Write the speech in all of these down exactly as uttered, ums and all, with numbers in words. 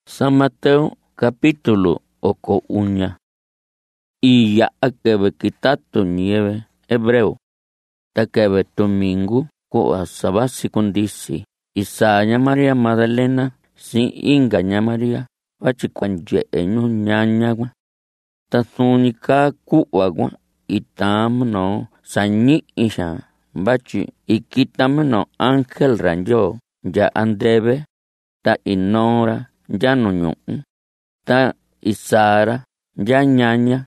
San Mateo capítulo oko uña. Y ya akebe kitato nieve hebreo. Takebe domingo ko asabasi kundisi. Isaña María Magdalena si ingaña María. Wachi kwanje enyu nyanyagwa. Tasunika kuwagwa. Itamno sanyi isha. Bachi ikitamno ángel ranjo. Ya andebe. Ta inora. Ya no nyu'u. Ta isara. Ya nyanya.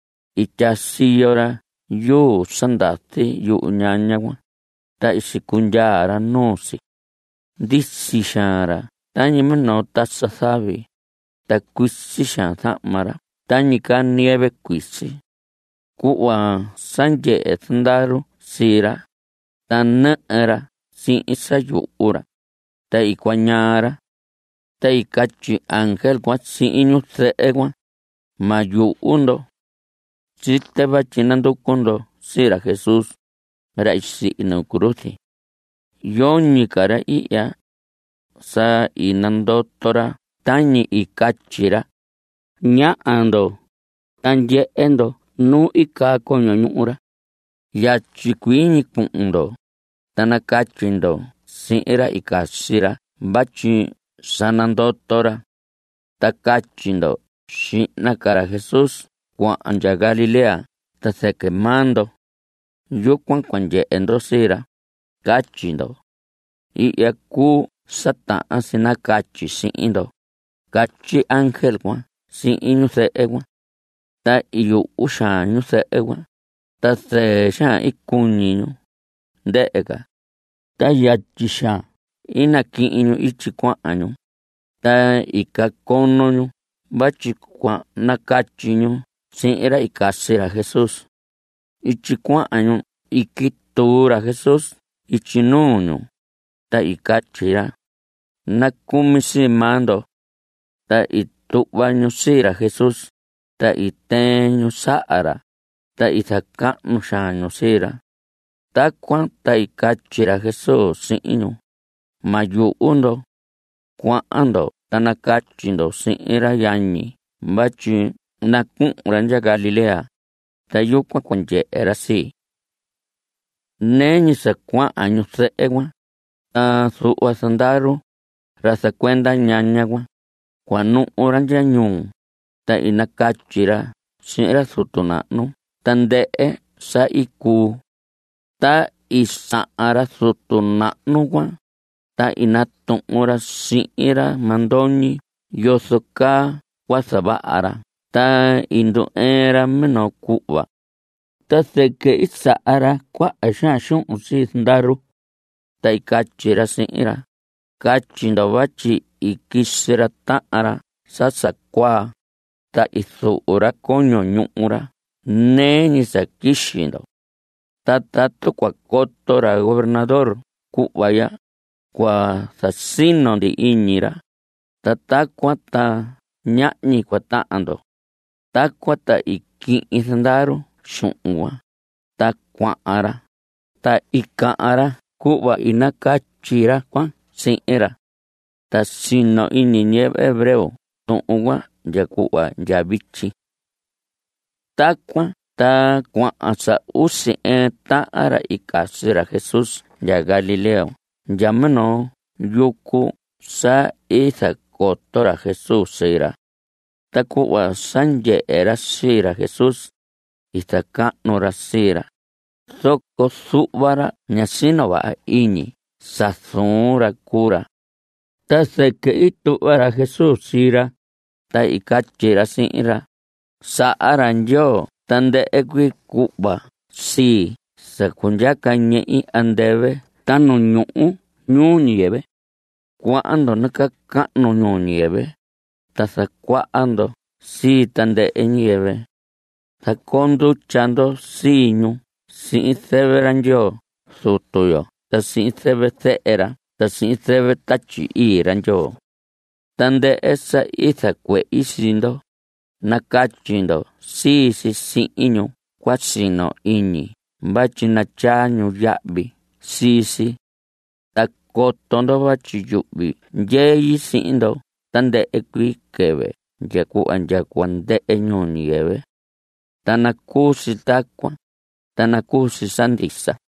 Ichasiyora. Yu sandati yu nyanyagwa. Ta isikunyara nosi. Disishara. Tañi mano tasasabi. Ta kuisisha thamara. Tañi ka nieve kuisi. Kuwa sanje ethndaru sira. Ta ne'era si isa yu'ura. Ta ikwanyara. Ta ikachi ángel kwa si inyu se'egwa. Ma yu'undo. Si te bachinando kundo sira Jesús. Ra isi ino kuruthi. Yoni kara iya. Sa inandotora. Tañi ikachira. Nya ando. Tanje endo. Nu ika konyo nyura. Ya chikuini kundo. Tanakachindo. Sira ikashira. Bachi sanandotora. Takachindo. Shina kara Jesús. Kwa anja Galilea. Tase quemando. Yo kwan kwanje endo sira. Kachindo. Iya ku sata asina kachi si indo. Kachi ángel kwa. Si inu se ewa. Ta iyo usha nyu se ewa. Ta se sha ikuninu. De ega. Ta yachisha. Ina ki inu ichi kwa anyu. Ta ikakono nyu. Bachi kwa nakachi nyu. Si era ikasira Jesús. Ichi kwa anyu. Ikitura Jesús. Ichi nunyu. Ta ikachira. Nakumisi mando. Ta itubanyu sira Jesús. Ta iteñu saara. Ta itakanu shanyu sira. Ta kwa ta ikachira Jesús si inu. Mayu undo. Kwa ando. Ta nakachindo si era yanyi. Bachi nakun ranja Galilea. Ta yu kwa kwanje era si. Nenyi sa kwa anyu se ewa. Ta su wasandaru. Rasa kwenda nyanyagwa. Kwa nu oranja nyung. Ta inakachira. Sira sutunanu. Tandee sa iku. Ta isaara sutunanu kwa. Ta inatun ora siira mandoni. Yosoka wasabaara. Ta indu era meno kuwa. Ta seke isaara kwa asha shun usi sindaru. Ta ikachira siira. Kachindo bachi ikisira taara. Sasa kwa. Ta isu ora konyo nyura. Neni sa kishindo. Ta tato kwa kotora gobernador. Kuwaya. Kwa sasino di inyira. Ta ta kwa ta nyani kwa taando. Ta kwa ta iki isandaru shunwa. Ta kwa ara. Ta ika ara. Kuwa inakachira kwa sinera. Ta sino ini nieve hebreo. Tunwa ya kuwa ya bichi. Ta kwa ta kwa asa usi e ta ara ikasira Jesús ya Galileo. Yamano yuku sa isa kotora Jesús sira. Ta kuwa sanje era sira Jesús. Ita kanora sira. Soko subara nyasino wa ini. Sasura kura. Ta seke itu era Jesús sira. Ta ikachira sira. Sa aranjo. Tande ekwi kuba. Si. Sa kunyaka nye i andebe. Tano nyuu. Nyu nieve. Kwa ando naka kano nyu nieve. Ta sa kwa ando. Si tande e nieve. Ta kondu chando si nyu. Si sebe ranjo. Sutuyo. Ta si sebe se era. Ta si sebe tachi i ranjo. Tande esa isa kwe isindo. Nakachindo. Si si si inyu. Kwa sino inyi. Bachi na chanyu yabi. Si si. Ta kotondo bachi yubi. Yeyi sindo. tandē'e kuii kɨvɨ nyaku'va nyakua nde'e ñuu ñiyɨvɨ ta na kuu sii takuan ta na kuu sii sandisa.